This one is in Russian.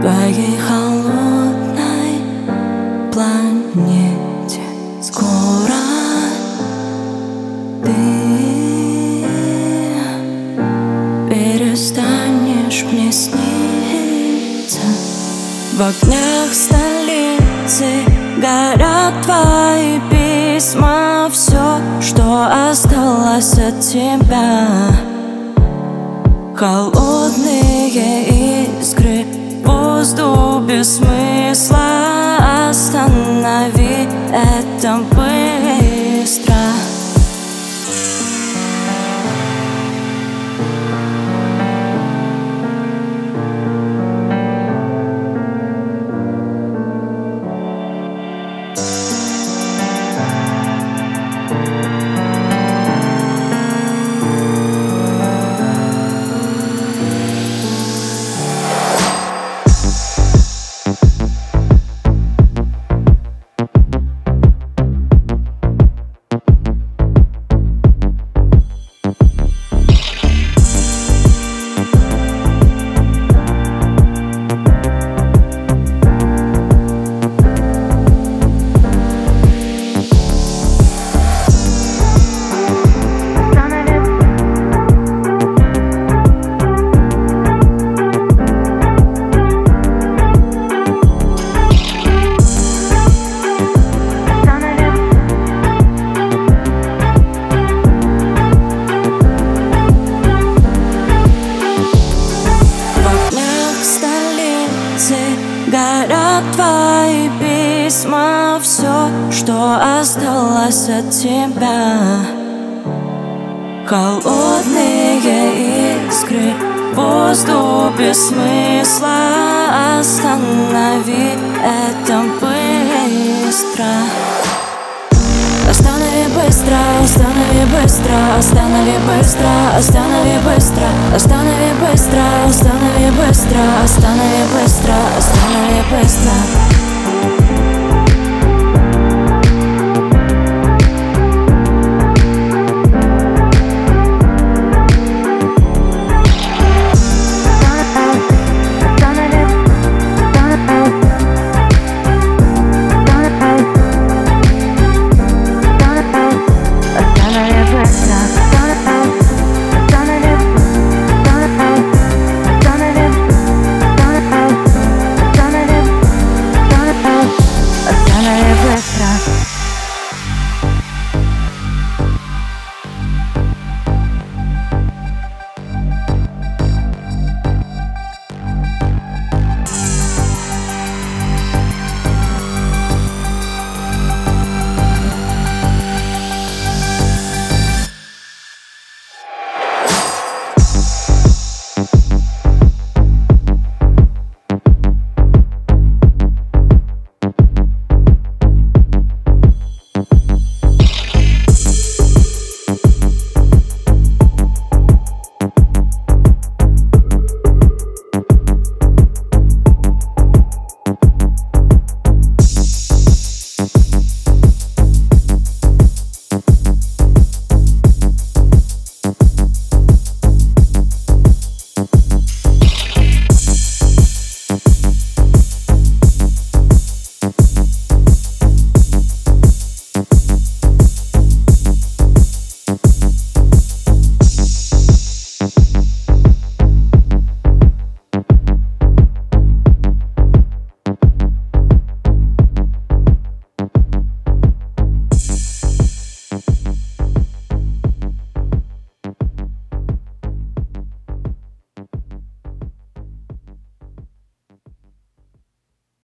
твоей холодной планете. Скоро ты перестанешь мне сниться. В огнях столицы горят твои письма. Все, что осталось от тебя, холодные искры, воздух без смысла. Останови это быстро. Горят твои письма. Все, что осталось от тебя, холодные искры, воздух без смысла. Останови это быстро. Останови быстро, останови быстро, останови быстро, останови быстро, останови быстро, останови быстро, останови быстро, останови быстро.